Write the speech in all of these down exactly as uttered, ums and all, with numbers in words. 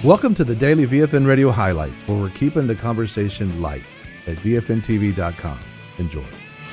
Welcome to the Daily V F N Radio Highlights, where we're keeping the conversation light at V F N T V dot com. Enjoy.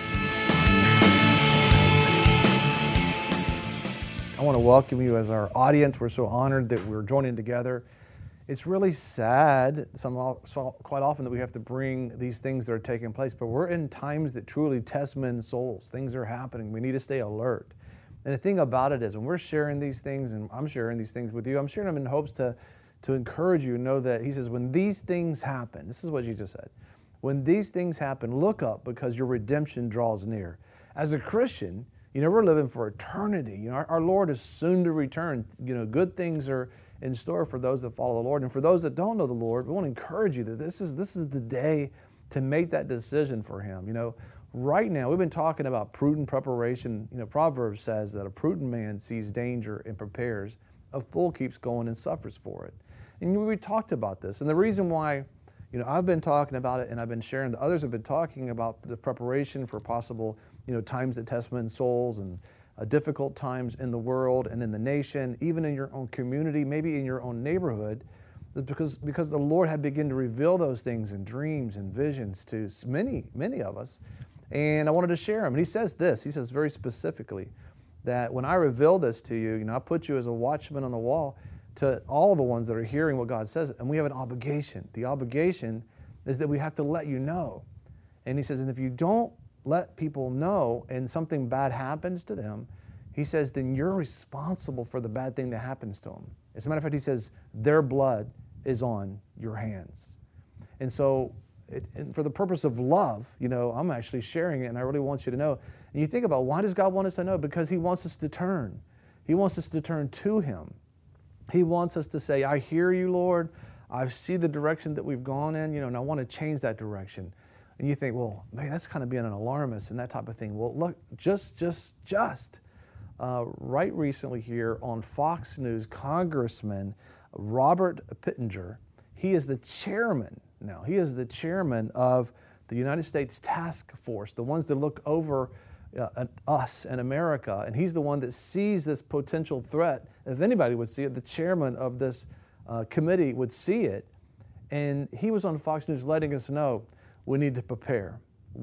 I want to welcome you as our audience. We're so honored that we're joining together. It's really sad some, so quite often that we have to bring these things that are taking place, but we're in times that truly test men's souls. Things are happening. We need to stay alert. And the thing about it is, when we're sharing these things, and I'm sharing these things with you, I'm sharing them in hopes to, to encourage you to know that he says, when these things happen, this is what Jesus said, when these things happen, look up because your redemption draws near. As a Christian, you know, we're living for eternity. You know, our, our Lord is soon to return. You know, good things are in store for those that follow the Lord. And for those that don't know the Lord, we want to encourage you that this is this is the day to make that decision for Him. You know, right now, we've been talking about prudent preparation. You know, Proverbs says that a prudent man sees danger and prepares. A fool keeps going and suffers for it. And we talked about this. And the reason why, you know, I've been talking about it and I've been sharing, the others have been talking about the preparation for possible, you know, times that test men's souls and uh, difficult times in the world and in the nation, even in your own community, maybe in your own neighborhood, because, because the Lord had begun to reveal those things in dreams and visions to many, many of us. And I wanted to share them. And He says this, He says very specifically that when I reveal this to you, you know, I put you as a watchman on the wall to all the ones that are hearing what God says. And we have an obligation. The obligation is that we have to let you know. And He says, and if you don't let people know and something bad happens to them, He says, then you're responsible for the bad thing that happens to them. As a matter of fact, He says, their blood is on your hands. And so it, and for the purpose of love, you know, I'm actually sharing it, and I really want you to know. And you think about, why does God want us to know? Because He wants us to turn. He wants us to turn to Him. He wants us to say, I hear you, Lord. I see the direction that we've gone in, you know, and I want to change that direction. And you think, well, man, that's kind of being an alarmist and that type of thing. Well, look, just, just, just uh, right recently here on Fox News, Congressman Robert Pittenger, he is the chairman now. He is the chairman of the United States Task Force, the ones that look over uh, us and America. And he's the one that sees this potential threat. If anybody would see it, the chairman of this uh, committee would see it. And he was on Fox News letting us know, we need to prepare.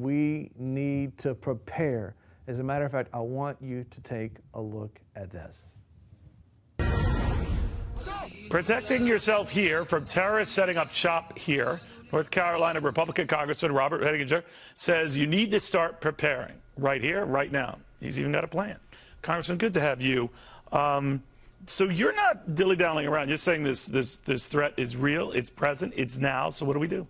We need to prepare. As a matter of fact, I want you to take a look at this. Protecting yourself here from terrorists setting up shop here, North Carolina Republican Congressman Robert Pittenger says you need to start preparing right here, right now. He's even got a plan. Congressman, good to have you. Um, so you're not dilly-dallying around. You're saying this, this, this threat is real, it's present, it's now. So what do we do?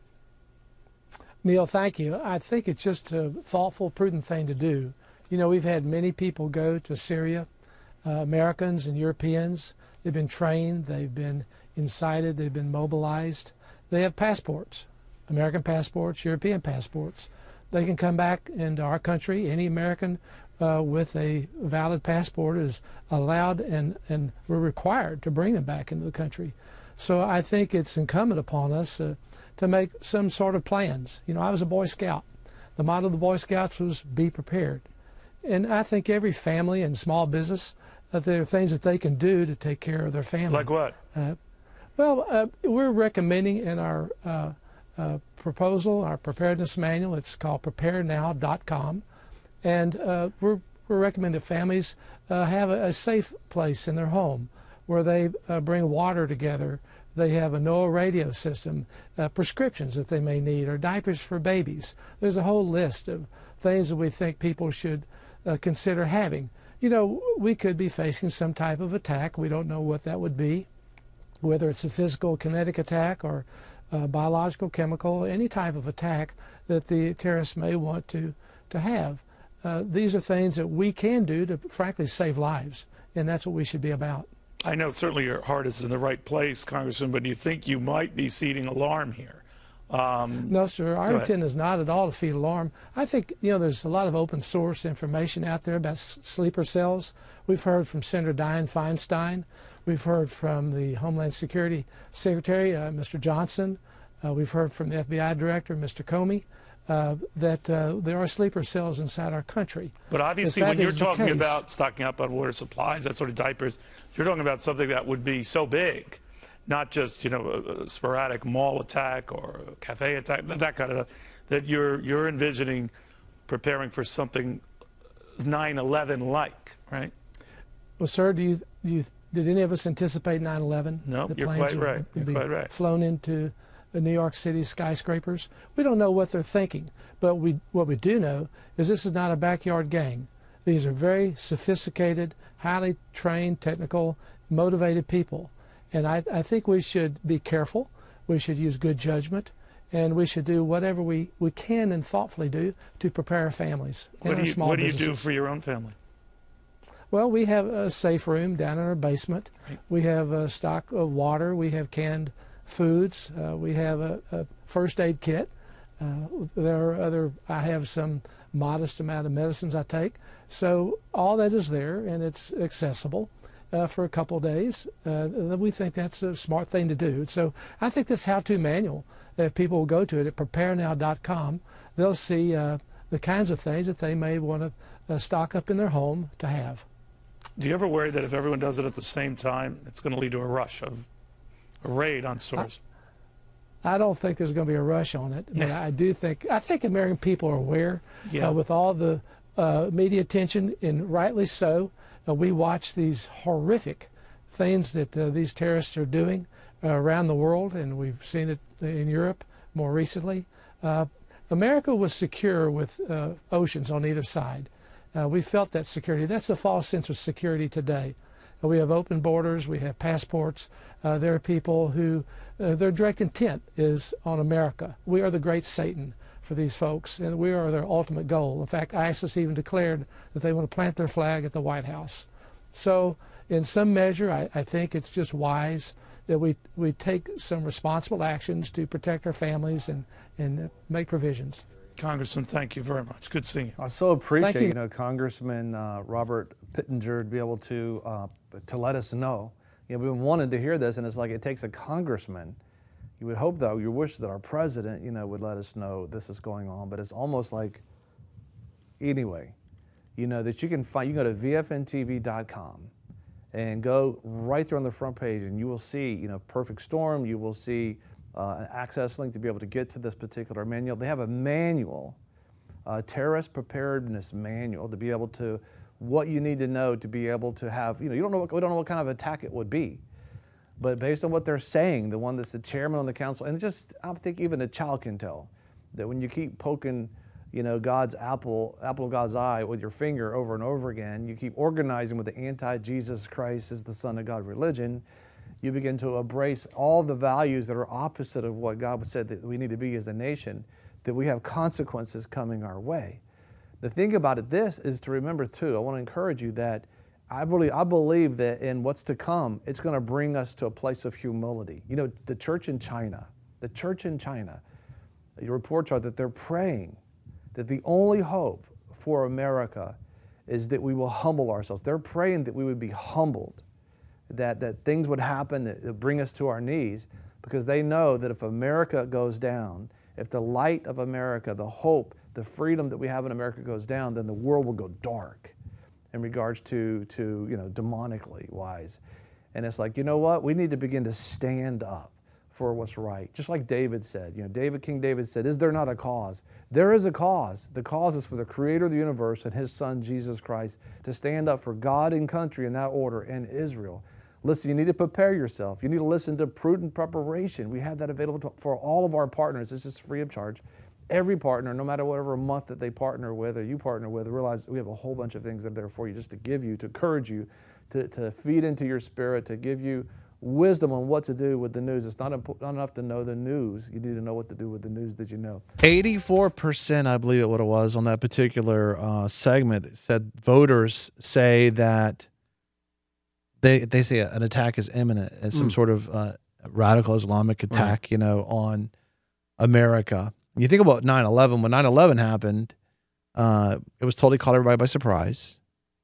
Neil, thank you. I think it's just a thoughtful, prudent thing to do. You know, we've had many people go to Syria, uh, Americans and Europeans. They've been trained, they've been incited, they've been mobilized. They have passports, American passports, European passports. They can come back into our country. Any American uh, with a valid passport is allowed and, and we're required to bring them back into the country. So I think it's incumbent upon us uh, to make some sort of plans. You know, I was a Boy Scout. The motto of the Boy Scouts was be prepared. And I think every family and small business, uh, there are things that they can do to take care of their family. Like what? Uh, well, uh, we're recommending in our uh, uh, proposal, our preparedness manual, it's called prepare now dot com, and uh, we're, we're recommending that families uh, have a, a safe place in their home where they uh, bring water together. They have a NOAA radio system, uh, prescriptions that they may need, or diapers for babies. There's a whole list of things that we think people should uh, consider having. You know, we could be facing some type of attack. We don't know what that would be, whether it's a physical kinetic attack or uh, biological, chemical, any type of attack that the terrorists may want to, to have. Uh, these are things that we can do to, frankly, save lives, and that's what we should be about. I know certainly your heart is in the right place, Congressman, but do you think you might be seeding alarm here? Um, no, sir. Our intent is not at all to feed alarm. I think, you know, there's a lot of open source information out there about s sleeper cells. We've heard from Senator Dianne Feinstein. We've heard from the Homeland Security Secretary, uh, Mister Johnson. Uh, we've heard from the F B I Director, Mister Comey. Uh, that uh, there are sleeper cells inside our country. But obviously when you're talking about stocking up on water supplies, that sort of diapers, you're talking about something that would be so big not just, you know, a, a sporadic mall attack or a cafe attack, that kind of stuff, that you're, you're envisioning preparing for something nine eleven like, right? Well, sir, do you, do you, did any of us anticipate nine eleven? No, the you're planes quite would, right. would You're be quite right. flown into the New York City skyscrapers. We don't know what they're thinking, but we, what we do know is this is not a backyard gang. These are very sophisticated, highly trained, technical, motivated people. And I, I think we should be careful. We should use good judgment. And we should do whatever we, we can and thoughtfully do to prepare our families and What do our you, small what do you businesses. do for your own family? Well, we have a safe room down in our basement. Right. We have a stock of water. We have canned foods. Uh, we have a, a first aid kit. Uh, there are other, I have some modest amount of medicines I take. So all that is there, and it's accessible uh, for a couple of days. Uh, we think that's a smart thing to do. So I think this how-to manual, if people will go to it at prepare now dot com, they'll see uh, the kinds of things that they may want to uh, stock up in their home to have. Do you ever worry that if everyone does it at the same time, it's going to lead to a rush of a raid on stores? I, I don't think there's going to be a rush on it, but I do think I think American people are aware Yeah. uh, with all the uh, media attention, and rightly so. Uh, we watch these horrific things that uh, these terrorists are doing uh, around the world, and we've seen it in Europe more recently. Uh, America was secure with uh, oceans on either side. Uh, we felt that security. That's the false sense of security today. Uh, we have open borders. We have passports. Uh, there are people who, uh, their direct intent is on America. We are the great Satan for these folks, and we are their ultimate goal. In fact, ISIS even declared that they want to plant their flag at the White House. So in some measure, I, I think it's just wise that we, we take some responsible actions to protect our families and, and make provisions. Congressman, thank you very much. Good seeing you. I so appreciate Thank you. you know Congressman uh, Robert Pittenger to be able to uh, to let us know. You know, we've been wanting to hear this, and it's like it takes a congressman. You would hope, though, you wish that our president, you know, would let us know this is going on. But it's almost like, anyway, you know, that you can find. You can go to V F N T V dot com and go right there on the front page, and you will see, you know, Perfect Storm. You will see uh, an access link to be able to get to this particular manual. They have a manual, a terrorist preparedness manual, to be able to what you need to know to be able to have. You know, you don't know what, we don't know what kind of attack it would be. But based on what they're saying, the one that's the chairman on the council, and just I think even a child can tell that when you keep poking, you know, God's apple, apple of God's eye with your finger over and over again, you keep organizing with the anti-Jesus Christ is the Son of God religion, you begin to embrace all the values that are opposite of what God said that we need to be as a nation, that we have consequences coming our way. The thing about it, this is to remember too, I want to encourage you that I believe, I believe that in what's to come, it's going to bring us to a place of humility. You know, the church in China, the church in China, your reports are that they're praying that the only hope for America is that we will humble ourselves. They're praying that we would be humbled, that, that things would happen that would bring us to our knees, because they know that if America goes down, if the light of America, the hope, the freedom that we have in America goes down, then the world will go dark in regards to, to you know, demonically wise. And it's like, you know what? We need to begin to stand up for what's right. Just like David said, you know, David, King David said, is there not a cause? There is a cause. The cause is for the creator of the universe and his son, Jesus Christ, to stand up for God and country in that order and Israel. Listen, you need to prepare yourself. You need to listen to Prudent Preparation. We have that available to, for all of our partners. It's just free of charge. Every partner, no matter whatever month that they partner with or you partner with, realize we have a whole bunch of things that are there for you just to give you, to encourage you, to, to feed into your spirit, to give you wisdom on what to do with the news. It's not, imp- not enough to know the news. You need to know what to do with the news that you know. eighty-four percent, I believe it what it was, on that particular uh, segment that said voters say that they they say an attack is imminent, as some mm. sort of uh, radical Islamic attack, right. you know, on America. You think about nine eleven, when nine eleven happened, uh, it was totally caught everybody by surprise.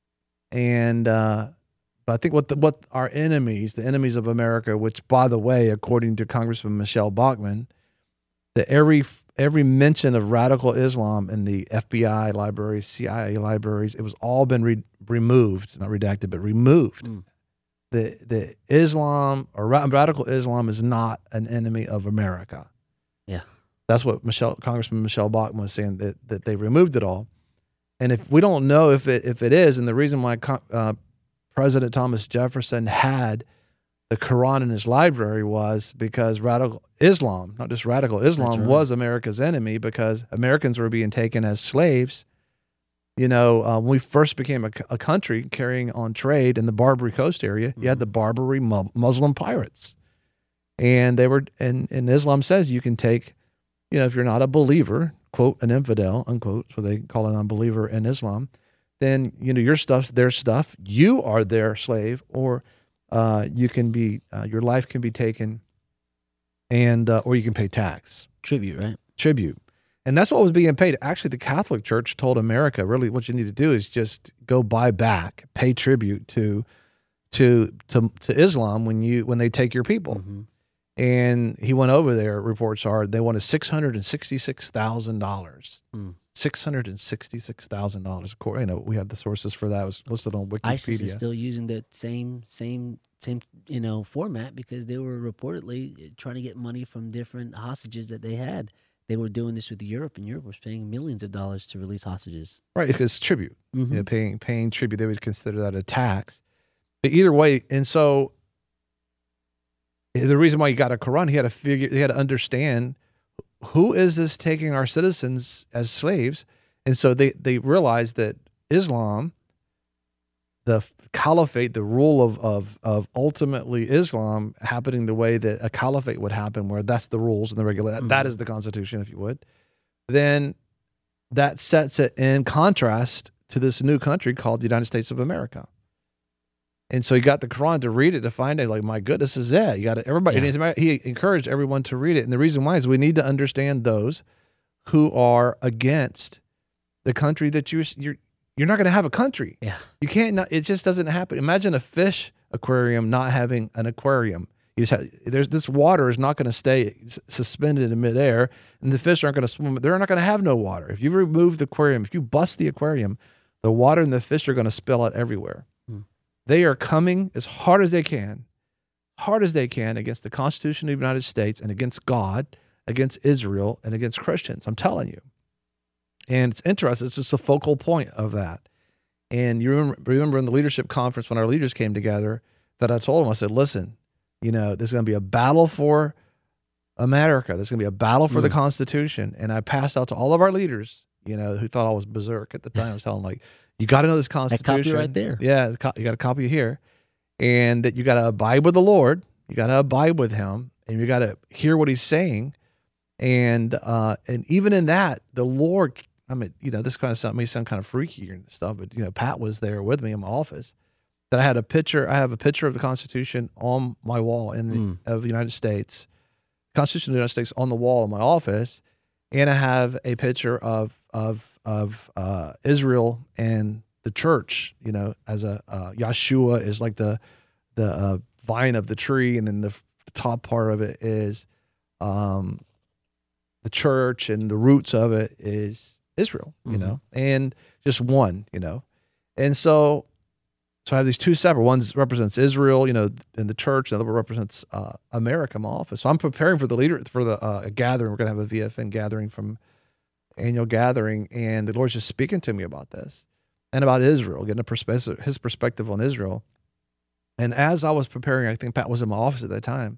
And uh, but I think what the, what our enemies, the enemies of America, which, by the way, according to Congressman Michelle Bachmann, that every every mention of radical Islam in the F B I libraries, C I A libraries, it was all been re- removed, not redacted, but removed. Mm. the the Islam or radical Islam is not an enemy of America. Yeah, that's what Michelle Congressman Michelle Bachmann was saying, that that they removed it all. And if we don't know if it if it is, and the reason why uh, President Thomas Jefferson had the Quran in his library was because radical Islam, not just radical Islam, right. was America's enemy, because Americans were being taken as slaves. You know, uh, when we first became a, a country carrying on trade in the Barbary Coast area, mm-hmm. you had the Barbary mu Muslim pirates. And they were, and, and Islam says you can take, you know, if you're not a believer, quote, an infidel, unquote, so they call it unbeliever in Islam, then, you know, your stuff's their stuff. You are their slave, or uh, you can be, uh, your life can be taken, and, uh, or you can pay tax. Tribute, right? Tribute. And that's what was being paid. Actually, the Catholic Church told America, really what you need to do is just go buy back, pay tribute to to to, to Islam when you when they take your people. Mm-hmm. And he went over there, reports are, they wanted six hundred sixty-six thousand dollars. Mm. six hundred sixty-six thousand dollars. Of course, you know, we have the sources for that. It was listed on Wikipedia. ISIS is still using the same, same, same, you know, format, because they were reportedly trying to get money from different hostages that they had. They were doing this with Europe, and Europe was paying millions of dollars to release hostages. Right, because tribute, mm-hmm. you know, paying paying tribute, they would consider that a tax. But either way, and so the reason why he got a Quran, he had to figure, he had to understand, who is this taking our citizens as slaves? And so they they realized that Islam, the caliphate, the rule of, of, of ultimately Islam happening the way that a caliphate would happen, where that's the rules and the regulation, mm-hmm. that is the Constitution, if you would, then that sets it in contrast to this new country called the United States of America. And so he got the Quran to read it, to find it, like, my goodness, is it. You got to, everybody, yeah. and he encouraged everyone to read it. And the reason why is we need to understand those who are against the country that you, you're, You're not going to have a country. Yeah. You can't, not, it just doesn't happen. Imagine a fish aquarium not having an aquarium. You just have, there's, this water is not going to stay suspended in midair, and the fish aren't going to swim. They're not going to have no water. If you remove the aquarium, if you bust the aquarium, the water and the fish are going to spill out everywhere. Hmm. They are coming as hard as they can, hard as they can against the Constitution of the United States and against God, against Israel, and against Christians. I'm telling you. And it's interesting. It's just a focal point of that. And you remember, remember in the leadership conference when our leaders came together, that I told them, I said, listen, you know, there's going to be a battle for America. There's going to be a battle for mm. the Constitution. And I passed out to all of our leaders, you know, who thought I was berserk at the time. I was telling them, like, you got to know this Constitution. That copy right there. Yeah, you got a copy here. And that you got to abide with the Lord. You got to abide with him. And you got to hear what he's saying. And uh, and even in that, the Lord, I mean, you know, this kind of stuff may sound kind of freaky and stuff, but, you know, Pat was there with me in my office, that I had a picture, I have a picture of the Constitution on my wall in the, mm. of the United States, Constitution of the United States on the wall in my office, and I have a picture of, of, of uh, Israel and the church, you know, as a, uh, Yeshua is like the, the uh, vine of the tree, and then the, the top part of it is um, the church, and the roots of it is Israel, you mm-hmm. know, and just one, you know. And so, so I have these two separate, one represents Israel, you know, in the church, the other one represents uh, America in my office. So I'm preparing for the leader, for the uh, gathering. We're going to have a V F N gathering, from annual gathering. And the Lord's just speaking to me about this and about Israel, getting a perspective, his perspective on Israel. And as I was preparing, I think Pat was in my office at that time,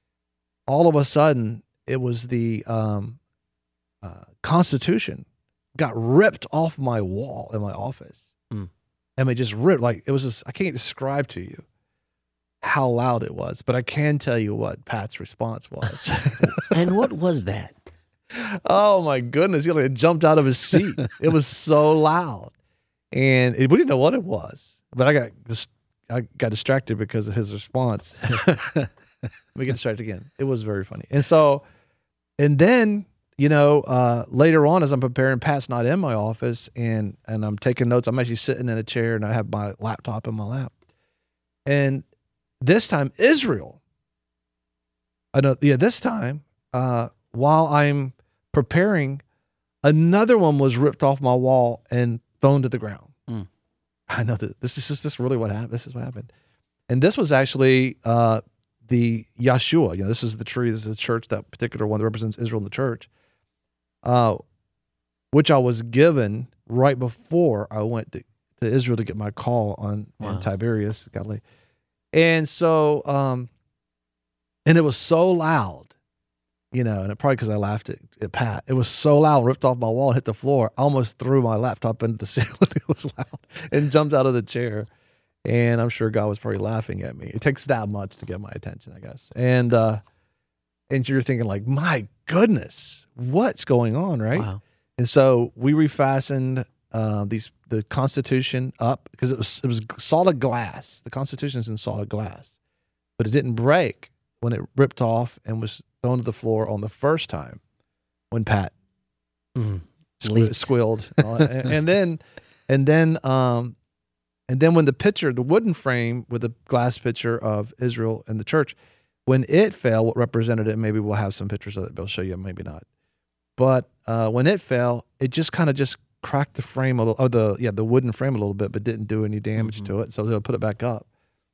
all of a sudden it was the um, uh, Constitution got ripped off my wall in my office. Mm. I mean, just ripped, like, it was just, I can't describe to you how loud it was, but I can tell you what Pat's response was. And what was that? Oh my goodness. He like jumped out of his seat. It was so loud. And it, we didn't know what it was, but I got this, I got distracted because of his response. We get distracted again. It was very funny. And so, and then, you know, uh, later on, as I'm preparing, Pat's not in my office, and and I'm taking notes. I'm actually sitting in a chair, and I have my laptop in my lap. And this time, Israel. I know, yeah. This time, uh, while I'm preparing, another one was ripped off my wall and thrown to the ground. Mm. I know that this is just this really what happened. This is what happened. And this was actually uh, the Yeshua. You know, this is the tree. This is the church, that particular one that represents Israel in the church, uh, which I was given right before I went to, to Israel to get my call on, wow. on Tiberias, Galilee. And so, um, and it was so loud. You know, and it, probably because I laughed at, at Pat. It was so loud, ripped off my wall, hit the floor. I almost threw my laptop into the ceiling. It was loud, and jumped out of the chair. And I'm sure God was probably laughing at me. It takes that much to get my attention, I guess. And uh, and you're thinking like, my goodness, what's going on, right? Wow. And so we refastened uh, these the Constitution up because it was it was solid glass. The Constitution's in solid glass, but it didn't break when it ripped off and was thrown to the floor on the first time when Pat mm, sque- squealed, and, and then, and then, um, and then when the picture, the wooden frame with the glass picture of Israel and the church, when it fell, what represented it? Maybe we'll have some pictures of it. They'll show you, maybe not. But uh, when it fell, it just kind of just cracked the frame a little, or the yeah, the wooden frame a little bit, but didn't do any damage mm-hmm. to it. So they'll put it back up.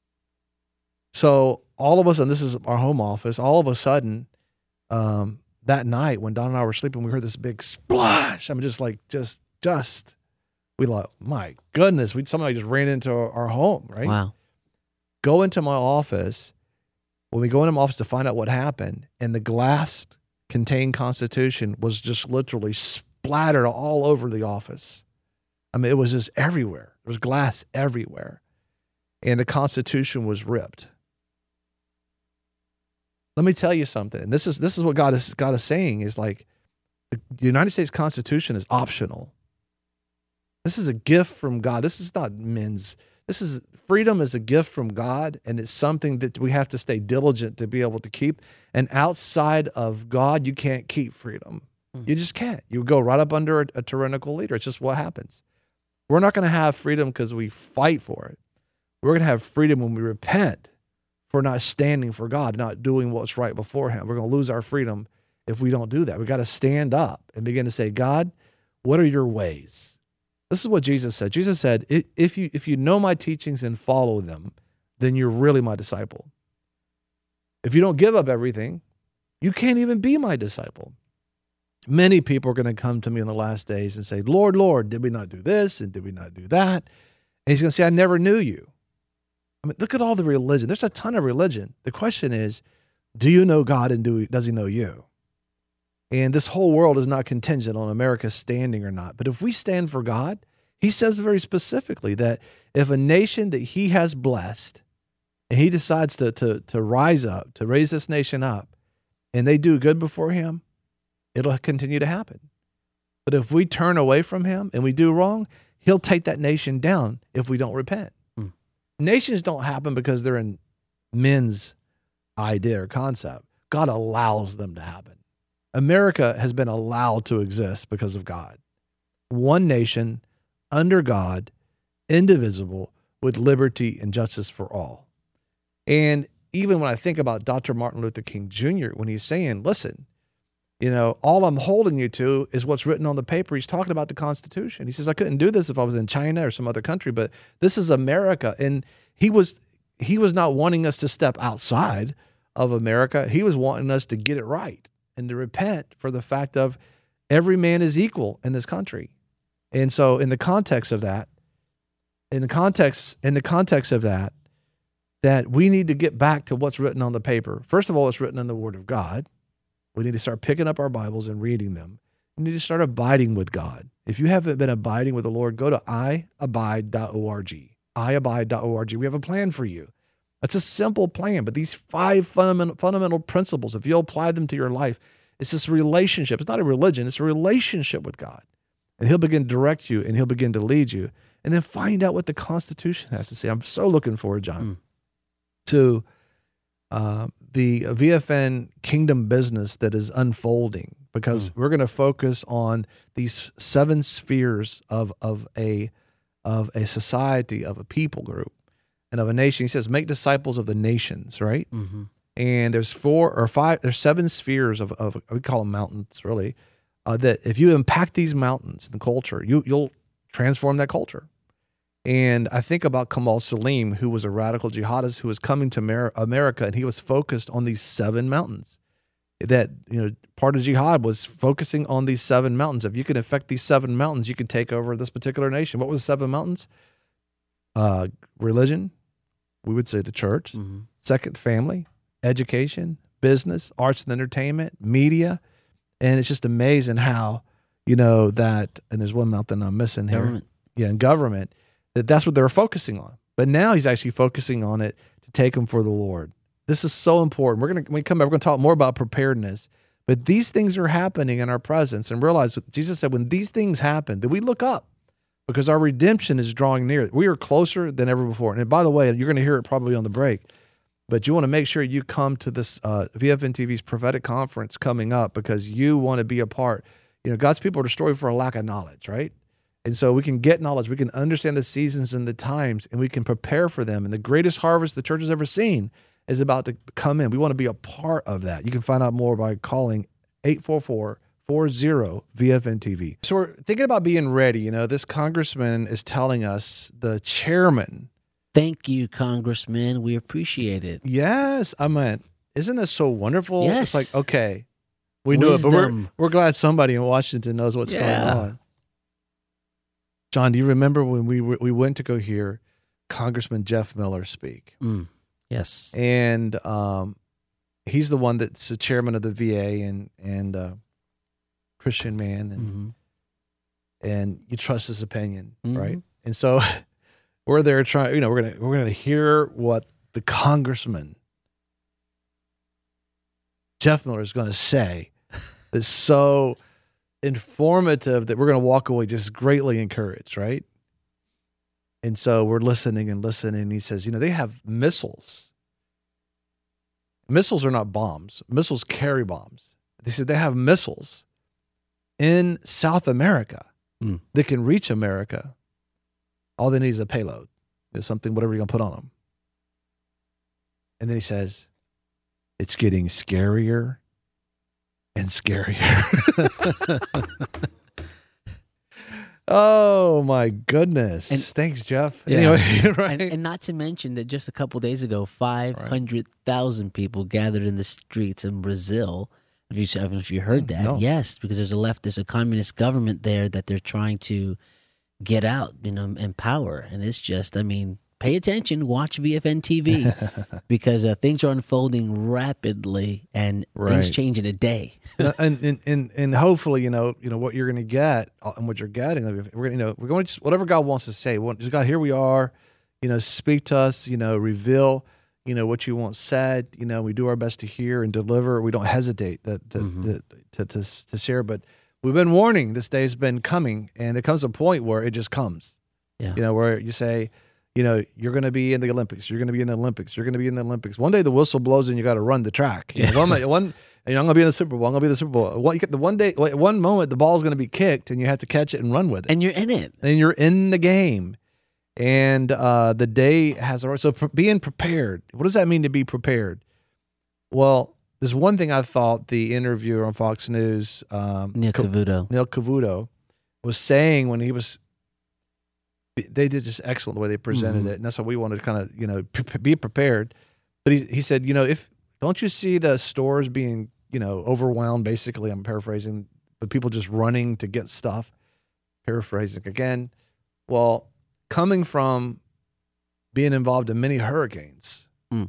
So all of us, and this is our home office, all of a sudden. Um, that night when Don and I were sleeping, we heard this big splash. I'm just like, just, just, we like, my goodness, we somebody just ran into our, our home, right? Wow. Go into my office. When we go into my office to find out what happened, and the glass contained Constitution was just literally splattered all over the office. I mean, it was just everywhere. There was glass everywhere, and the Constitution was ripped. Let me tell you something. This is this is what God is God is saying is like the United States Constitution is optional. This is a gift from God. This is not men's. This is freedom is a gift from God, and it's something that we have to stay diligent to be able to keep. And outside of God, you can't keep freedom. Mm-hmm. You just can't. You go right up under a, a tyrannical leader. It's just what happens. We're not going to have freedom because we fight for it. We're going to have freedom when we repent. For not standing for God, not doing what's right before him. We're going to lose our freedom if we don't do that. We got to stand up and begin to say, God, what are your ways? This is what Jesus said. Jesus said, if you, if you know my teachings and follow them, then you're really my disciple. If you don't give up everything, you can't even be my disciple. Many people are going to come to me in the last days and say, Lord, Lord, did we not do this? And did we not do that? And he's going to say, I never knew you. I mean, look at all the religion. There's a ton of religion. The question is, do you know God and do, does he know you? And this whole world is not contingent on America standing or not. But if we stand for God, he says very specifically that if a nation that he has blessed and he decides to, to, to rise up, to raise this nation up, and they do good before him, it'll continue to happen. But if we turn away from him and we do wrong, he'll take that nation down if we don't repent. Nations don't happen because they're in men's idea or concept. God allows them to happen. America has been allowed to exist because of God. One nation, under God, indivisible, with liberty and justice for all. And even when I think about Doctor Martin Luther King Junior, when he's saying, listen, you know, all I'm holding you to is what's written on the paper. He's talking about the Constitution. He says, I couldn't do this if I was in China or some other country, but this is America. And he was he was not wanting us to step outside of America. He was wanting us to get it right and to repent for the fact of every man is equal in this country. And so in the context of that, in the context, in the context of that, that we need to get back to what's written on the paper. First of all, it's written in the Word of God. We need to start picking up our Bibles and reading them. We need to start abiding with God. If you haven't been abiding with the Lord, go to i abide dot org. i abide dot org. We have a plan for you. It's a simple plan, but these five fundamental, fundamental principles, if you apply them to your life, it's this relationship. It's not a religion. It's a relationship with God. And he'll begin to direct you, and he'll begin to lead you. And then find out what the Constitution has to say. I'm so looking forward, John, mm. to uh, the V F N kingdom business that is unfolding, because mm. we're going to focus on these seven spheres of of a of a society, of a people group, and of a nation. He says, make disciples of the nations, right? Mm-hmm. And there's four or five, there's seven spheres of, of we call them mountains, really, uh, that if you impact these mountains in the culture, you, you'll transform that culture. And I think about Kamal Salim, who was a radical jihadist who was coming to Amer- America, and he was focused on these seven mountains. That, you know, part of jihad was focusing on these seven mountains. If you can affect these seven mountains, you can take over this particular nation. What were the seven mountains? Uh, religion, we would say the church. Mm-hmm. Second, family, education, business, arts and entertainment, media. And it's just amazing how, you know, that, and there's one mountain I'm missing here. Government. Yeah, and government, that that's what they were focusing on. But now he's actually focusing on it to take them for the Lord. This is so important. We're going to, when we come back, we're going to talk more about preparedness. But these things are happening in our presence, and realize what Jesus said, when these things happen, that we look up because our redemption is drawing near. We are closer than ever before. And by the way, you're going to hear it probably on the break, but you want to make sure you come to this uh, V F N T V's prophetic conference coming up, because you want to be a part. You know, God's people are destroyed for a lack of knowledge, right? And so we can get knowledge, we can understand the seasons and the times, and we can prepare for them. And the greatest harvest the church has ever seen is about to come in. We want to be a part of that. You can find out more by calling eight four four, four zero, V F N T V. So we're thinking about being ready. You know, this congressman is telling us, the chairman. Thank you, Congressman. We appreciate it. Yes, I mean, isn't this so wonderful? Yes. It's like, okay, we knew it, but we're, Wisdom. we're glad somebody in Washington knows what's Yeah. going on. John, do you remember when we were, we went to go hear Congressman Jeff Miller speak? Mm. Yes. And um, he's the one that's the chairman of the V A and and uh, Christian man, and Mm-hmm. and you trust his opinion, Mhm. right? And so we're there trying, you know, we're gonna we're gonna hear what the congressman Jeff Miller is going to say. That's so informative that we're going to walk away just greatly encouraged, right? And so we're listening and listening. And he says, you know, they have missiles. Missiles are not bombs. Missiles carry bombs. They said they have missiles in South America Mm. that can reach America. All they need is a payload. There's something, whatever you're going to put on them. And then he says, it's getting scarier and scarier. Oh my goodness! And- Thanks, Jeff. Yeah. Anyway, right? And, and not to mention that just a couple days ago, five hundred thousand people gathered in the streets in Brazil. If you, I don't know if you heard that, No. yes, because there's a left, there's a communist government there that they're trying to get out, you know, and power. And it's just, I mean, pay attention, watch V F N T V, because uh, things are unfolding rapidly and Right. things change in a day. and, and and and hopefully, you know, you know what you're going to get and what you're getting. We're you know we're going to just whatever God wants to say. We want, just God, here we are. You know, speak to us. You know, reveal. You know what you want said. You know, we do our best to hear and deliver. We don't hesitate to to, Mm-hmm. to, to, to to share. But we've been warning. This day has been coming, and there comes a point where it just comes. Yeah. You know, where you say, you know, you're going to be in the Olympics. You're going to be in the Olympics. You're going to be in the Olympics. One day the whistle blows and you got to run the track. You know, one, one, and I'm going to be in the Super Bowl. I'm going to be in the Super Bowl. One, you get the one day, one moment, the ball's going to be kicked and you have to catch it and run with it. And you're in it. And you're in the game. And uh, the day has arrived. So pre- being prepared. What does that mean to be prepared? Well, there's one thing I thought the interviewer on Fox News, um, Neil Ca- Cavuto. Neil Cavuto, was saying when he was, they did just excellent the way they presented Mhm. it, and that's what we wanted to kind of, you know, pre- be prepared. But he, he said, you know, if don't you see the stores being, you know, overwhelmed? Basically, I'm paraphrasing, but people just running to get stuff. Paraphrasing again. Well, coming from being involved in many hurricanes, Mm.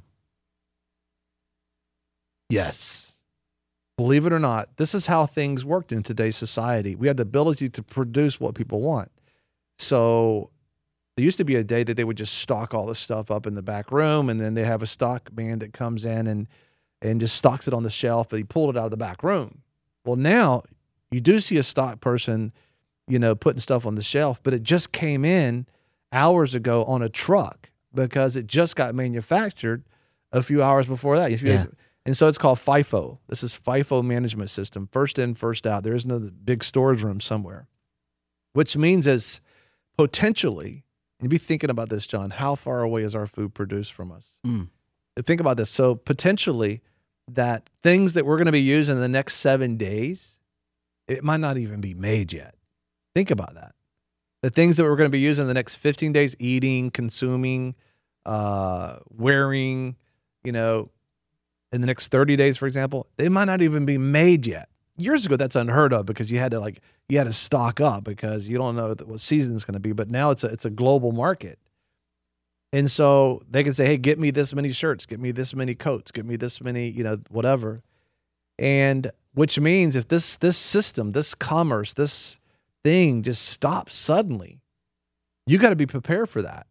yes. Believe it or not, this is how things worked in today's society. We have the ability to produce what people want. So there used to be a day that they would just stock all this stuff up in the back room, and then they have a stock man that comes in and and just stocks it on the shelf, but he pulled it out of the back room. Well, now you do see a stock person, you know, putting stuff on the shelf, but it just came in hours ago on a truck because it just got manufactured a few hours before that. If you Yeah. guys- And so it's called FIFO. This is FIFO management system. First in, first out. There is no big storage room somewhere, which means it's potentially, and be thinking about this, John, how far away is our food produced from us? Mm. Think about this. So potentially that things that we're going to be using in the next seven days, it might not even be made yet. Think about that. The things that we're going to be using in the next fifteen days, eating, consuming, uh, wearing, you know, in the next thirty days, for example, they might not even be made yet. Years ago, that's unheard of because you had to like you had to stock up because you don't know what season it's going to be. But now it's a it's a global market, and so they can say, "Hey, get me this many shirts, get me this many coats, get me this many, you know, whatever." And which means if this this system, this commerce, this thing just stops suddenly, you got to be prepared for that.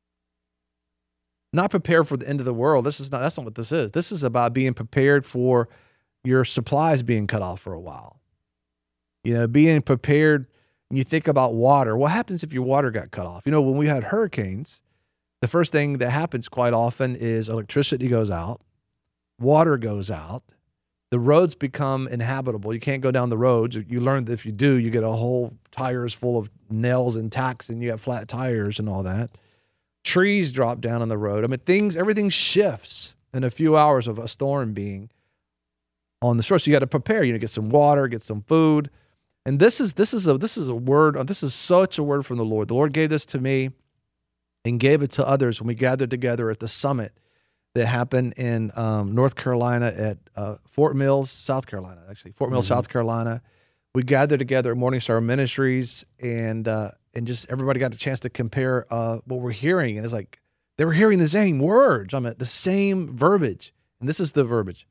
Not prepared for the end of the world. This is not. That's not what this is. This is about being prepared for your supplies being cut off for a while. You know, being prepared. When you think about water, what happens if your water got cut off? You know, when we had hurricanes, the first thing that happens quite often is electricity goes out, water goes out, the roads become inhabitable. You can't go down the roads. You learn that if you do, you get a whole tires full of nails and tacks, and you have flat tires and all that. Trees drop down on the road. I mean, things, everything shifts in a few hours of a storm being on the shore. So you got to prepare. You know, get some water, get some food, and this is this is a this is a word. This is such a word from the Lord. The Lord gave this to me, and gave it to others when we gathered together at the summit that happened in um, North Carolina at uh, Fort Mills, South Carolina. Actually, Fort Mills, mm-hmm. South Carolina. We gathered together at Morning Star Ministries, and uh, and just everybody got a chance to compare uh, what we're hearing. And it's like they were hearing the same words. I mean, the same verbiage. And this is the verbiage.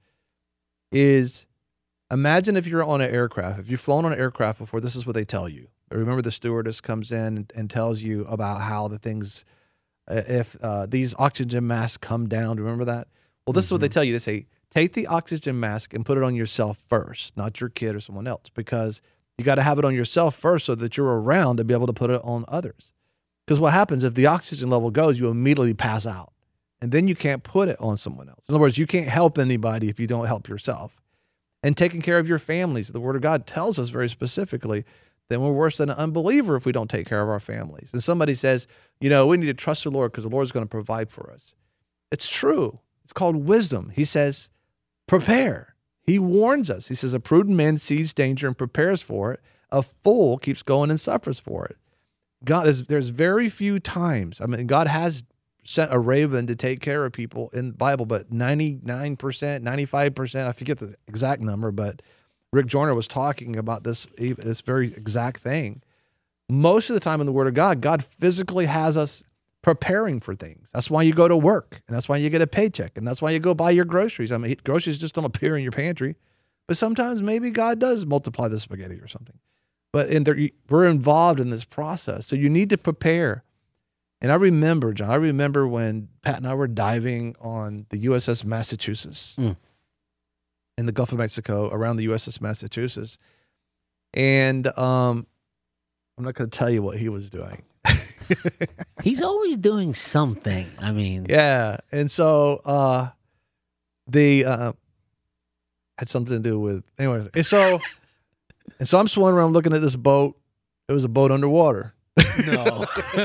Is imagine if you're on an aircraft. If you've flown on an aircraft before, this is what they tell you. Remember, the stewardess comes in and, and tells you about how the things, uh, if uh, these oxygen masks come down. Remember that? Well, this mm-hmm. is what they tell you. They say, take the oxygen mask and put it on yourself first, not your kid or someone else, because you got to have it on yourself first so that you're around to be able to put it on others. Because what happens if the oxygen level goes, you immediately pass out, and then you can't put it on someone else. In other words, you can't help anybody if you don't help yourself. And taking care of your families. The Word of God tells us very specifically that we're worse than an unbeliever if we don't take care of our families. And somebody says, you know, we need to trust the Lord because the Lord's going to provide for us. It's true. It's called wisdom. He says, prepare. He warns us. He says, a prudent man sees danger and prepares for it. A fool keeps going and suffers for it. God is, there's very few times. I mean, God has sent a raven to take care of people in the Bible, but ninety-nine percent, ninety-five percent, I forget the exact number, but Rick Joyner was talking about this, this very exact thing. Most of the time in the Word of God, God physically has us preparing for things. That's why you go to work, and that's why you get a paycheck, and that's why you go buy your groceries. I mean, groceries just don't appear in your pantry, but sometimes maybe God does multiply the spaghetti or something. But in there, we're involved in this process, so you need to prepare. And I remember, John, I remember when Pat and I were diving on the U S S Massachusetts mm. in the Gulf of Mexico, around the U S S Massachusetts, and um, I'm not going to tell you what he was doing. He's always doing something. I mean, yeah. And so uh, the uh, had something to do with anyway. And so and so I'm swimming around looking at this boat. It was a boat underwater. No,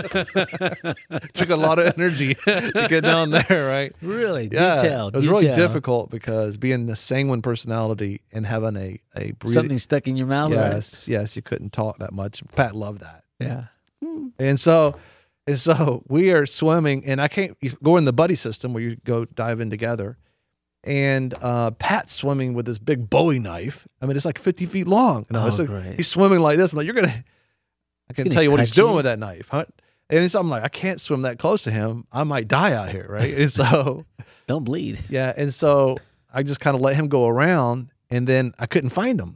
it took a lot of energy to get down there, right? Really? Yeah. Detail. It was detail. really difficult because being the sanguine personality and having a a breathing, something stuck in your mouth. Yes, right? Yes. You couldn't talk that much. Pat loved that. Yeah. And so, and so we are swimming, and I can't you go in the buddy system where you go dive in together. And uh, Pat's swimming with this big Bowie knife. I mean, it's like fifty feet long. You know? Oh, it's like, great. He's swimming like this. I'm like, you're gonna. I can't tell you what he's you. doing with that knife, huh? And so I'm like, I can't swim that close to him. I might die out here, right? And so, don't bleed. Yeah, and so I just kind of let him go around, and then I couldn't find him,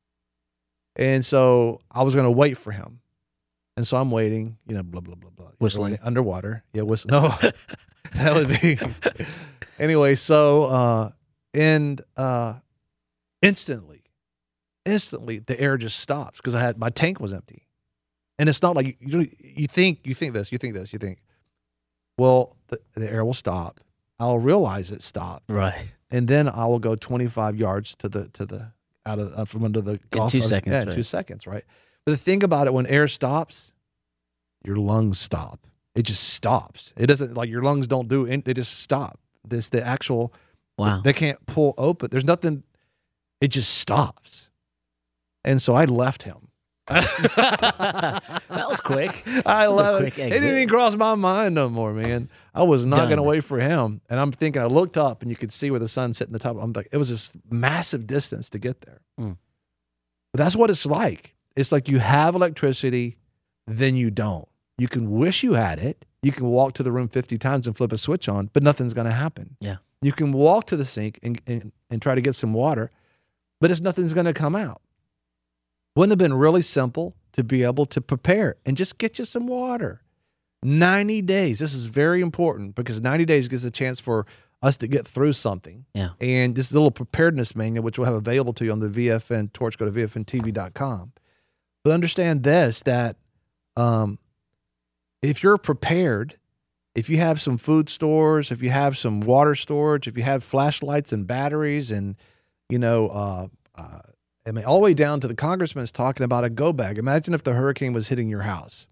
and so I was gonna wait for him. And so I'm waiting, you know, blah, blah, blah, blah. Whistling. Underwater. Yeah, whistle. No, that would be. Anyway, so, uh, and uh, instantly, instantly, the air just stops because I had, my tank was empty. And it's not like, you, you think, you think this, you think this, you think, well, the, the air will stop. I'll realize it stopped. Right. And then I will go twenty-five yards to the, to the, out of, uh, from under the golf. In two seconds. Yeah, in right. two seconds, right? But the thing about it, when air stops, your lungs stop. It just stops. It doesn't, like, your lungs don't do it. They just stop. This, the actual, wow. They can't pull open. There's nothing. It just stops. And so I left him. That was quick. I was a love it. quick It exit. didn't even cross my mind no more, man. I was not Done. going to wait for him. And I'm thinking, I looked up and you could see where the sun's hitting the top. I'm like, it was this massive distance to get there. Mm. But that's what it's like. It's like you have electricity, then you don't. You can wish you had it. You can walk to the room fifty times and flip a switch on, but nothing's going to happen. Yeah. You can walk to the sink and, and, and try to get some water, but it's nothing's going to come out. Wouldn't it have been really simple to be able to prepare and just get you some water? ninety days. This is very important because ninety days gives a chance for us to get through something. Yeah. And this little preparedness manual, which we'll have available to you on the V F N Torch, go to V F N T V dot com. But understand this, that um, if you're prepared, if you have some food stores, if you have some water storage, if you have flashlights and batteries and, you know, uh, uh, I mean, all the way down to the congressman's talking about a go bag. Imagine if the hurricane was hitting your house.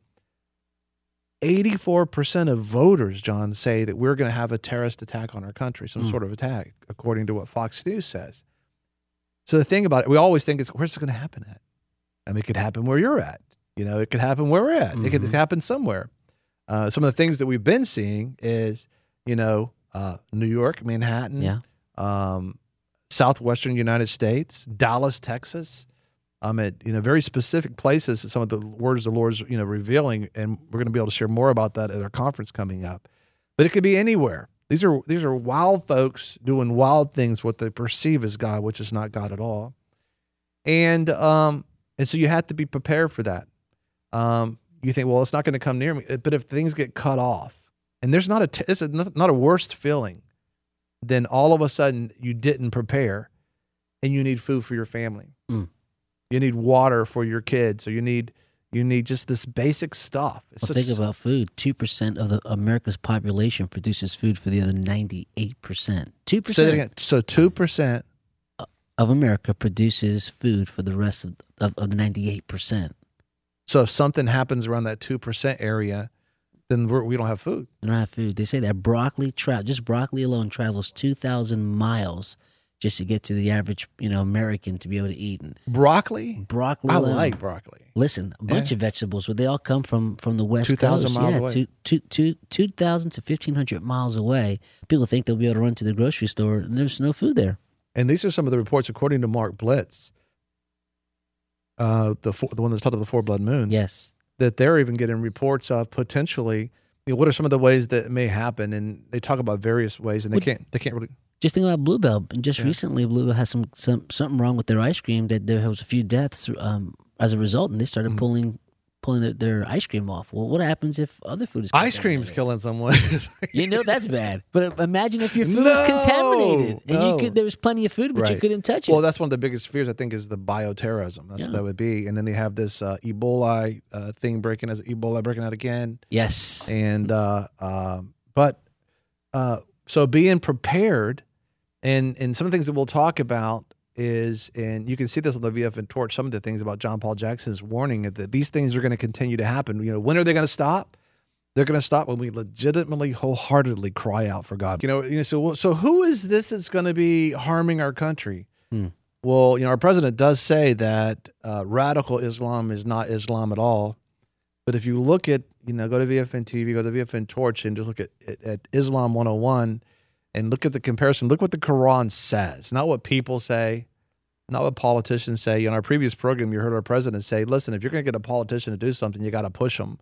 eighty-four percent of voters, John, say that we're going to have a terrorist attack on our country, some Mm. sort of attack, according to what Fox News says. So the thing about it, we always think, it's where's it going to happen at? I mean, it could happen where you're at. You know, it could happen where we're at. Mm-hmm. It could happen somewhere. Uh, some of the things that we've been seeing is, you know, uh, New York, Manhattan, Yeah. um, southwestern United States, Dallas, Texas. Um, at you know very specific places. Some of the words the Lord's you know revealing, and we're going to be able to share more about that at our conference coming up. But it could be anywhere. These are these are wild folks doing wild things, what they perceive as God, which is not God at all. And um, and so you have to be prepared for that. Um, you think, well, it's not going to come near me. But if things get cut off, and there's not a t- this is not a worse feeling than all of a sudden you didn't prepare, and you need food for your family. Mm. You need water for your kids, or you need you need just this basic stuff. It's Well, just, think about food. Two percent of the America's population produces food for the other ninety-eight percent. Two say that percent again. So two percent. of America produces food for the rest of, of, of the ninety-eight percent. So if something happens around that two percent area, then we're, we don't have food. They don't have food. They say that broccoli tra- just broccoli alone travels two thousand miles just to get to the average, you know, American to be able to eat. And Broccoli. broccoli I alone. like broccoli. Listen, a bunch Yeah. of vegetables, but they all come from from the West two thousand Coast. miles yeah, away. two, two, two, two thousand to fifteen hundred miles away. People think they'll be able to run to the grocery store, and there's no food there. And these are some of the reports, according to Mark Blitz, uh, the four, the one that's talked of the four blood moons. Yes. That they're even getting reports of potentially. You know, what are some of the ways that it may happen? And they talk about various ways, and they Well, can't. They can't really. Just think about Bluebell. Just Yeah. recently, Bluebell has some, some something wrong with their ice cream. That there was a few deaths um, as a result, and they started Mhm. pulling pulling their, their ice cream off. Well, what happens if other food is Ice cream's contaminated? killing someone. You know that's bad. But imagine if your food No, was contaminated and no. you could. There was plenty of food, but you Right. couldn't touch it. Well, that's one of the biggest fears, I think, is the bioterrorism. That's Yeah. what that would be. And then they have this uh, Ebola uh, thing breaking as Ebola breaking out again. yes. And uh, um, but uh, so being prepared, and and some of the things that we'll talk about is, and you can see this on the V F N Torch. Some of the things about John Paul Jackson's warning that these things are going to continue to happen. You know, when are they going to stop? They're going to stop when we legitimately, wholeheartedly cry out for God. You know, you know. So, so who is this that's going to be harming our country? Hmm. Well, you know, our president does say that uh, radical Islam is not Islam at all. But if you look at, you know, go to V F N T V, go to V F N Torch, and just look at, at, at Islam one oh one, and look at the comparison. Look what the Quran says, not what people say, not what politicians say. In our previous program, you heard our president say, listen, if you're going to get a politician to do something, you got to push them.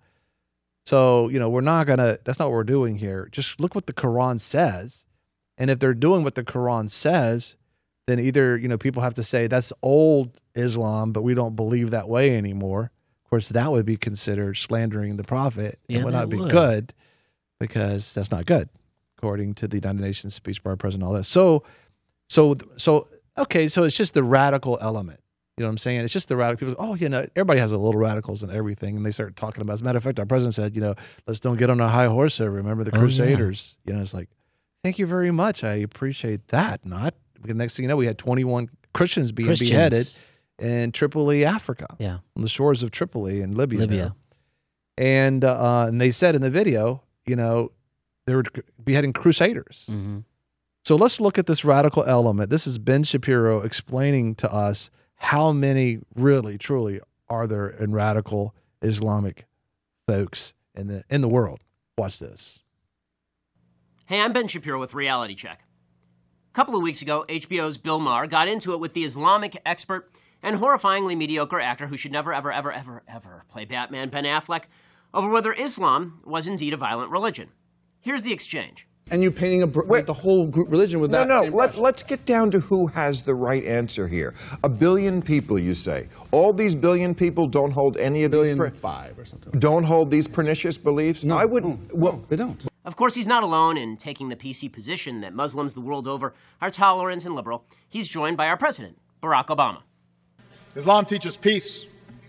So, you know, we're not going to, that's not what we're doing here. Just look what the Quran says. And if they're doing what the Quran says, then either, you know, people have to say that's old Islam, but we don't believe that way anymore. Of course, that would be considered slandering the prophet. Yeah, It would that not be would. good, because that's not good, according to the United Nations speech by our president, all that. So, so, so, okay, so it's just the radical element. You know what I'm saying? It's just the radical people. Oh, you know, everybody has a little radicals and everything, and they start talking about. As a matter of fact, our president said, you know, let's don't get on a high horse there. Remember the Oh, yeah. Crusaders? You know, it's like, thank you very much. I appreciate that. Not the next thing you know, we had twenty-one Christians being Christians. beheaded in Tripoli, Africa, Yeah. on the shores of Tripoli in Libya. Libya. there. And uh, and they said in the video, you know, they were beheading Crusaders. Mm-hmm. So let's look at this radical element. This is Ben Shapiro explaining to us how many really, truly are there in radical Islamic folks in the in the world. Watch this. Hey, I'm Ben Shapiro with Reality Check. A couple of weeks ago, H B O's Bill Maher got into it with the Islamic expert and horrifyingly mediocre actor who should never, ever, ever, ever, ever play Batman, Ben Affleck, over whether Islam was indeed a violent religion. Here's the exchange. And you painting a, like the whole group religion with no, that No, same no, let, brush. let's get down to who has the right answer here. A billion people, you say. All these billion people don't hold any of billion these... five or something. Don't hold these pernicious beliefs? No, I would... no, well, no, they don't. Of course, he's not alone in taking the P C position that Muslims the world over are tolerant and liberal. He's joined by our president, Barack Obama. Islam teaches peace.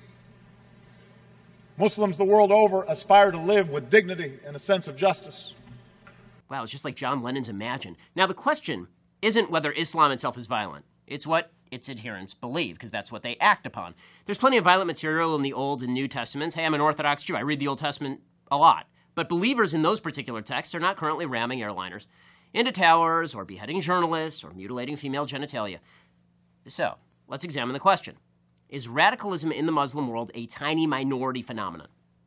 Muslims the world over aspire to live with dignity and a sense of justice. Wow, it's just like John Lennon's Imagine. Now, the question isn't whether Islam itself is violent. It's what its adherents believe, because that's what they act upon. There's plenty of violent material in the Old and New Testaments. Hey, I'm an Orthodox Jew. I read the Old Testament a lot. But believers in those particular texts are not currently ramming airliners into towers or beheading journalists or mutilating female genitalia. So, let's examine the question. Is radicalism in the Muslim world a tiny minority phenomenon?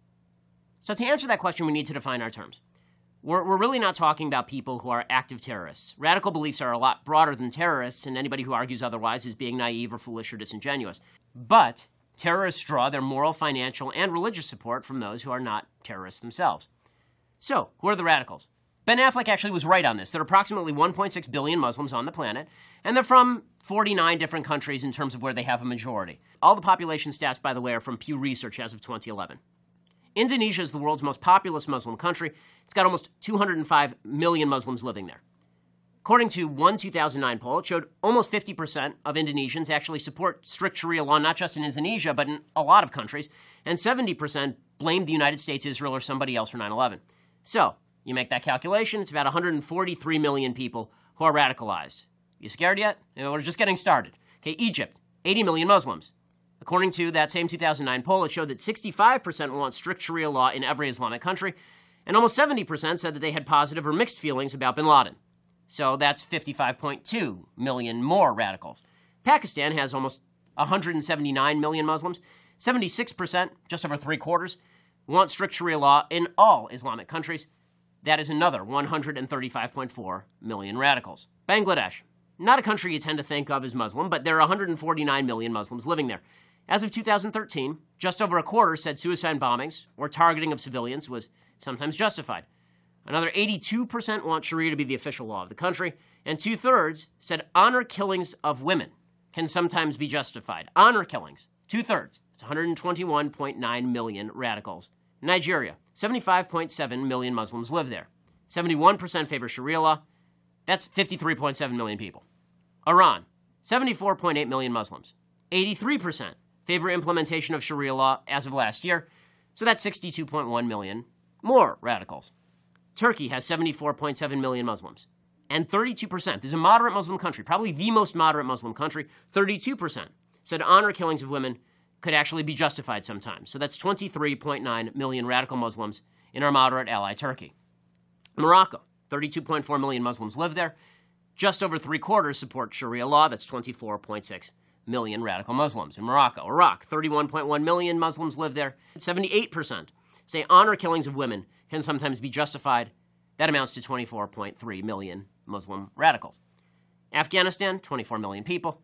So to answer that question, we need to define our terms. We're, we're really not talking about people who are active terrorists. Radical beliefs are a lot broader than terrorists, and anybody who argues otherwise is being naive or foolish or disingenuous. But terrorists draw their moral, financial, and religious support from those who are not terrorists themselves. So, who are the radicals? Ben Affleck actually was right on this. There are approximately one point six billion Muslims on the planet, and they're from forty-nine different countries in terms of where they have a majority. All the population stats, by the way, are from Pew Research as of twenty eleven. Indonesia is the world's most populous Muslim country. It's got almost two hundred five million Muslims living there. According to one two thousand nine poll, it showed almost fifty percent of Indonesians actually support strict Sharia law, not just in Indonesia, but in a lot of countries, and seventy percent blamed the United States, Israel, or somebody else for nine eleven. So, you make that calculation, it's about one hundred forty-three million people who are radicalized. You scared yet? You know, we're just getting started. Okay, Egypt, eighty million Muslims. According to that same two thousand nine poll, it showed that sixty-five percent want strict Sharia law in every Islamic country, and almost seventy percent said that they had positive or mixed feelings about bin Laden. So that's fifty-five point two million more radicals. Pakistan has almost one hundred seventy-nine million Muslims. seventy-six percent, just over three quarters, want strict Sharia law in all Islamic countries. That is another one hundred thirty-five point four million radicals. Bangladesh, not a country you tend to think of as Muslim, but there are one hundred forty-nine million Muslims living there. As of two thousand thirteen, just over a quarter said suicide bombings or targeting of civilians was sometimes justified. Another eighty-two percent want Sharia to be the official law of the country, and two-thirds said honor killings of women can sometimes be justified. Honor killings, two-thirds. It's one hundred twenty-one point nine million radicals. Nigeria, seventy-five point seven million Muslims live there. seventy-one percent favor Sharia law. That's fifty-three point seven million people. Iran, seventy-four point eight million Muslims. eighty-three percent favor implementation of Sharia law as of last year, so that's sixty-two point one million more radicals. Turkey has seventy-four point seven million Muslims, and thirty-two percent, this is a moderate Muslim country, probably the most moderate Muslim country, thirty-two percent said honor killings of women could actually be justified sometimes. So that's twenty-three point nine million radical Muslims in our moderate ally, Turkey. Morocco, thirty-two point four million Muslims live there. Just over three quarters support Sharia law. That's twenty-four point six million radical Muslims in Morocco. Iraq, thirty-one point one million Muslims live there. seventy-eight percent say honor killings of women can sometimes be justified. That amounts to twenty-four point three million Muslim radicals. Afghanistan, twenty-four million people.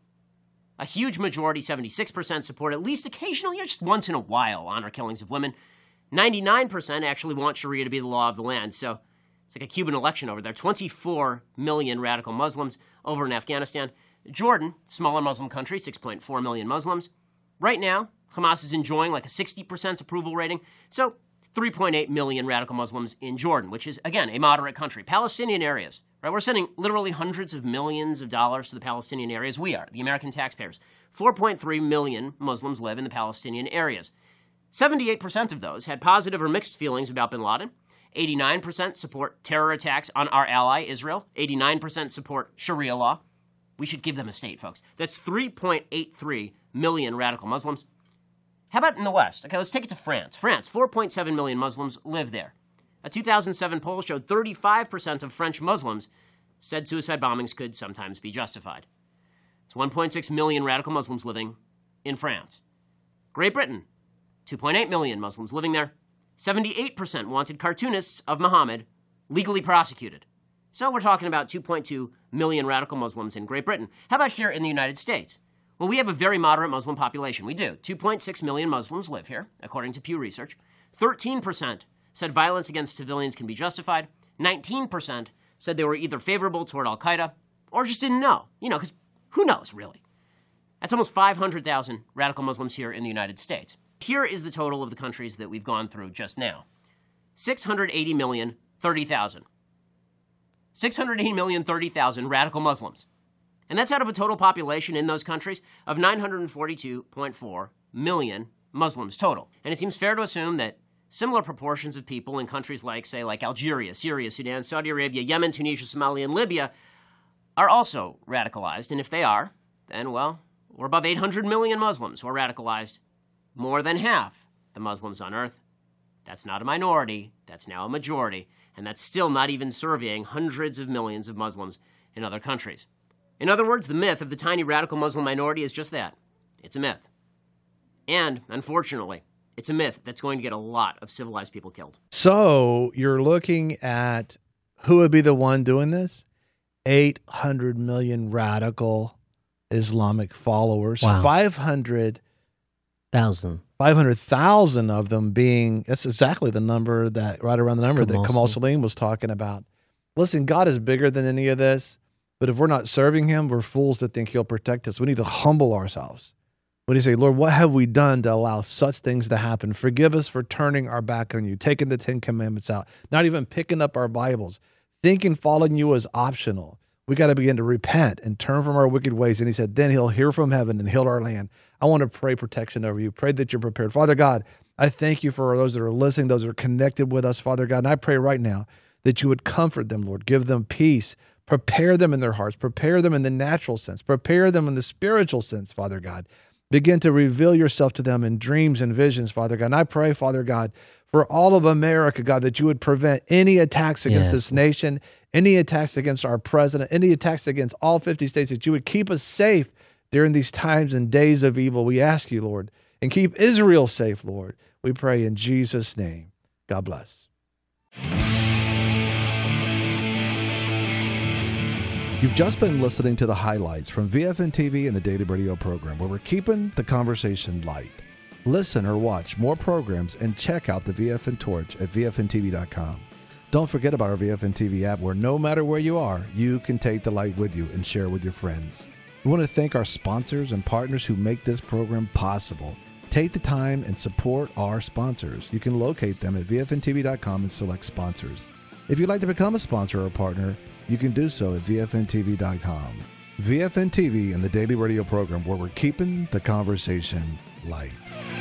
A huge majority, seventy-six percent, support at least occasionally or just once in a while honor killings of women. ninety-nine percent actually want Sharia to be the law of the land. So it's like a Cuban election over there. twenty-four million radical Muslims over in Afghanistan. Jordan, smaller Muslim country, six point four million Muslims. Right now, Hamas is enjoying like a sixty percent approval rating. So three point eight million radical Muslims in Jordan, which is, again, a moderate country. Palestinian areas, right? We're sending literally hundreds of millions of dollars to the Palestinian areas. We are, the American taxpayers. four point three million Muslims live in the Palestinian areas. seventy-eight percent of those had positive or mixed feelings about bin Laden. eighty-nine percent support terror attacks on our ally, Israel. eighty-nine percent support Sharia law. We should give them a state, folks. That's three point eight three million radical Muslims. How about in the West? Okay, let's take it to France. France, four point seven million Muslims live there. A two thousand seven poll showed thirty-five percent of French Muslims said suicide bombings could sometimes be justified. It's one point six million radical Muslims living in France. Great Britain, two point eight million Muslims living there. seventy-eight percent wanted cartoonists of Muhammad legally prosecuted. So we're talking about two point two million radical Muslims in Great Britain. How about here in the United States? Well, we have a very moderate Muslim population. We do. two point six million Muslims live here, according to Pew Research. thirteen percent said violence against civilians can be justified. nineteen percent said they were either favorable toward al-Qaeda or just didn't know. You know, because who knows, really? That's almost five hundred thousand radical Muslims here in the United States. Here is the total of the countries that we've gone through just now. six hundred eighty million, thirty thousand. six hundred eighty million, thirty thousand radical Muslims. And that's out of a total population in those countries of nine hundred forty-two point four million Muslims total. And it seems fair to assume that similar proportions of people in countries like, say, like Algeria, Syria, Sudan, Saudi Arabia, Yemen, Tunisia, Somalia, and Libya are also radicalized. And if they are, then, well, we're above eight hundred million Muslims who are radicalized. More than half the Muslims on earth. That's not a minority. That's now a majority. And that's still not even surveying hundreds of millions of Muslims in other countries. In other words, the myth of the tiny radical Muslim minority is just that. It's a myth. And, unfortunately, it's a myth that's going to get a lot of civilized people killed. So you're looking at who would be the one doing this? eight hundred million radical Islamic followers. Wow. five hundred Thousand. five hundred thousand of them being, that's exactly the number that, right around the number Kamal that Kamal Salim was talking about. Listen, God is bigger than any of this, but if we're not serving him, we're fools to think he'll protect us. We need to humble ourselves. When you say, Lord, what have we done to allow such things to happen? Forgive us for turning our back on you, taking the Ten Commandments out, not even picking up our Bibles, thinking following you is optional. We got to begin to repent and turn from our wicked ways. And he said, then he'll hear from heaven and heal our land. I want to pray protection over you. Pray that you're prepared. Father God, I thank you for those that are listening, those that are connected with us, Father God. And I pray right now that you would comfort them, Lord. Give them peace. Prepare them in their hearts. Prepare them in the natural sense. Prepare them in the spiritual sense, Father God. Begin to reveal yourself to them in dreams and visions, Father God. And I pray, Father God, for all of America, God, that you would prevent any attacks against Yes. this nation, any attacks against our president, any attacks against all fifty states, that you would keep us safe during these times and days of evil. We ask you, Lord, and keep Israel safe, Lord. We pray in Jesus' name. God bless. You've just been listening to the highlights from V F N T V and the Daily Radio program, where we're keeping the conversation light. Listen or watch more programs and check out the V F N Torch at V F N T V dot com. Don't forget about our V F N T V app, where no matter where you are, you can take the light with you and share with your friends. We want to thank our sponsors and partners who make this program possible. Take the time and support our sponsors. You can locate them at V F N T V dot com and select sponsors. If you'd like to become a sponsor or a partner, you can do so at V F N T V dot com. V F N T V and the Daily Radio program, where we're keeping the conversation light.